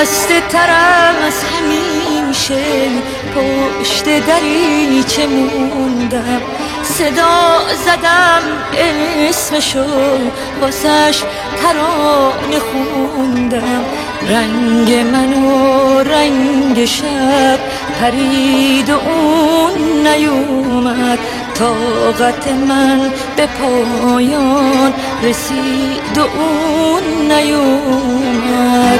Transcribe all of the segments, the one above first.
خسته ترم از همیشه پشت دریچه موندم، صدا زدم اسمشو واسش ترانه خوندم. رنگ من و رنگ شب پرید و اون نیومد، طاقت من به پایان رسید و اون نیومد.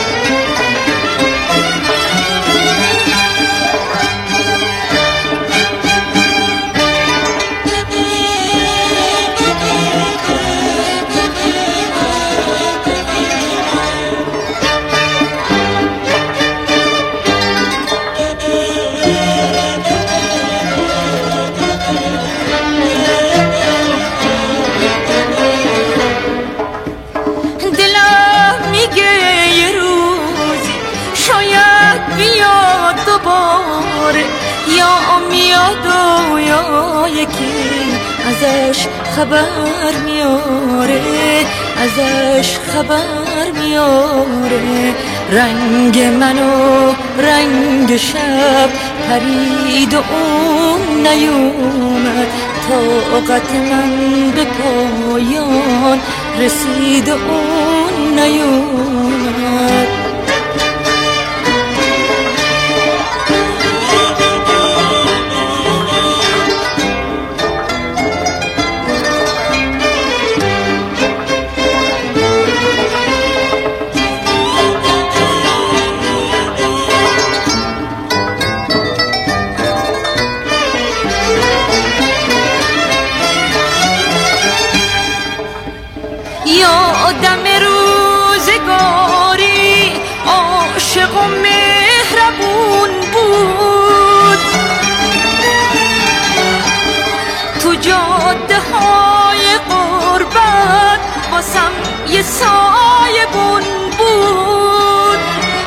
یا میاد و یا یکی ازش خبر میاره، ازش خبر میاره. رنگ من و رنگ شب پرید و اون نیومد، طاقت من به پایان رسید و اون نیومد. یادم روزگاری عاشق و مهربون بود، تو جاده های غربت واسم یه سایبون بود.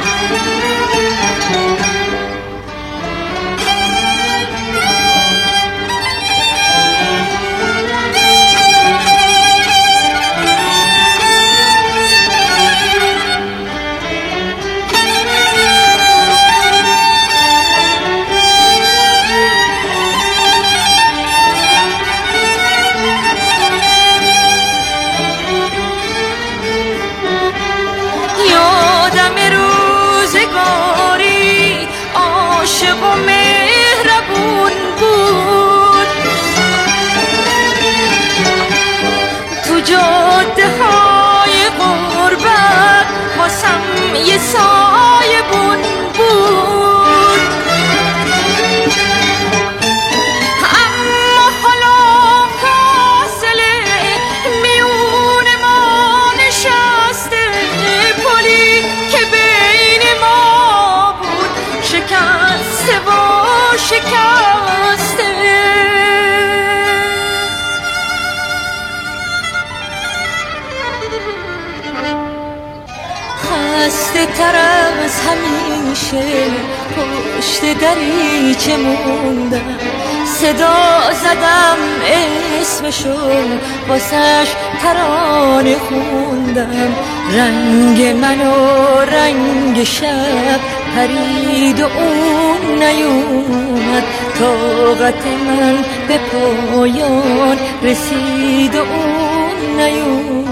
عاشق و مهربون بود، تو جاده های غربت واسم یه سایبون بود. اما حالا فاصله میون ما نشسته، پلی که بین ما بود شکسته و شکسته. خسته ترم از همیشه پشت دریچه موندم، صدا زدم اسمشو واسش ترانه خوندم. رنگ من و رنگ شب پرید و اون نیومد، طاقت من به پایان رسید و اون نیومد.